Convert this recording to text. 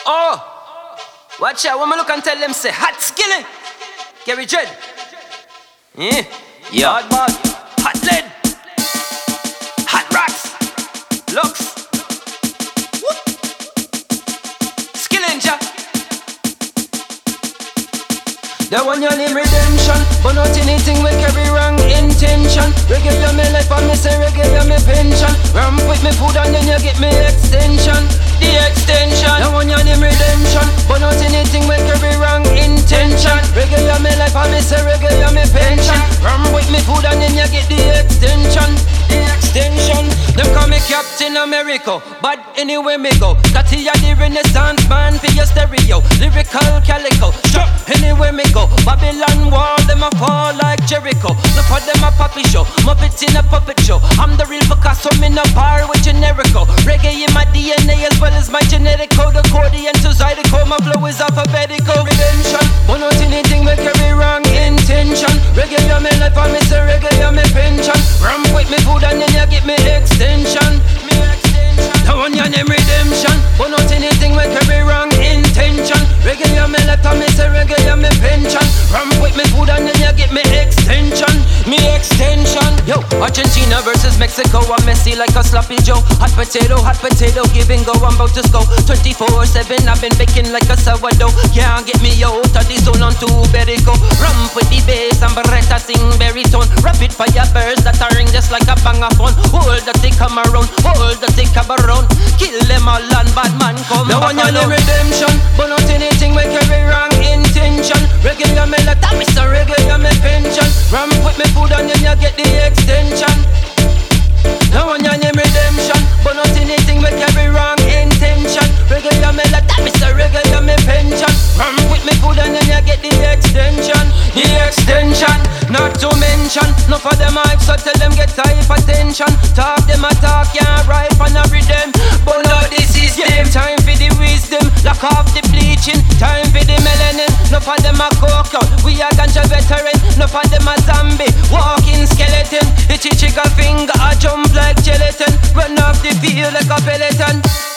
Oh, watch out, when I look and tell them say, hot skillet, Gary Dread. Yeah, hot bag, hot lead, hot rocks, looks, skillet, ja. The one you name redemption, but not anything will carry wrong intention. Reggae you me life and me say reggae you me pension. Ramp with me food and then you get me extension. The extension. The one you name redemption, but not anything will carry wrong intention. Reggae you me life and me say reggae you me pension. Ramp with me food and then you get the extension. The extension. Them call me Captain America, but anywhere me go, that he a the Renaissance man for your stereo. Lyrical calico, sure, anywhere me go. Babylon wall, them a fall like Jericho. Look for them a puppy show, Muppets in a puppet show. I'm the real Picasso, I'm in a bar with generico. Reggae in my DNA as well as my genetic code. Accordion to Zydeco, my flow is alphabetical. Redemption, but not anything will carry wrong intention. Reggae you me life and me say reggae you me pension. Ram with me food and then you get me extension. The one you name redemption, but not anything will carry wrong intention. Reggae you me life and me say reggae you me pension. Ram with me food and then you get me extension. Me extension. Yo, Argentina versus Mexico, I'm messy like a sloppy Joe. Hot potato, give and go, I'm about to go 24/7, I've been baking like a sourdough. Can't get me out of the zone on too berico. Ramp with the bass and Beretta sing baritone. Rapid fire burst that a ring just like a bangaphone. Hold the tick come around, hold the tick come around. Kill them all and bad man come. No one you name redemption, but not anything will carry wrong intention. Reggae you me like that, Mr. Reggae you me pension. Ramp with me food and then you get the extension. No one you name redemption, but not anything will carry wrong intention. Reggae you me like that, Mr. Reggae you me pension. Ramp with me food and then you get the extension. The extension, not to mention. No for them hype, so tell them get type attention. Talk them a talk, can't ride on a rhythm. But now this is them. Time for the wisdom, lock off the bleaching. Time for the melanin. No for them a coke out, we a ganja veteran. No for them a zombie, walking skeleton. Itchy trigger finger, a jump like gelatin. Run off the field like a peloton.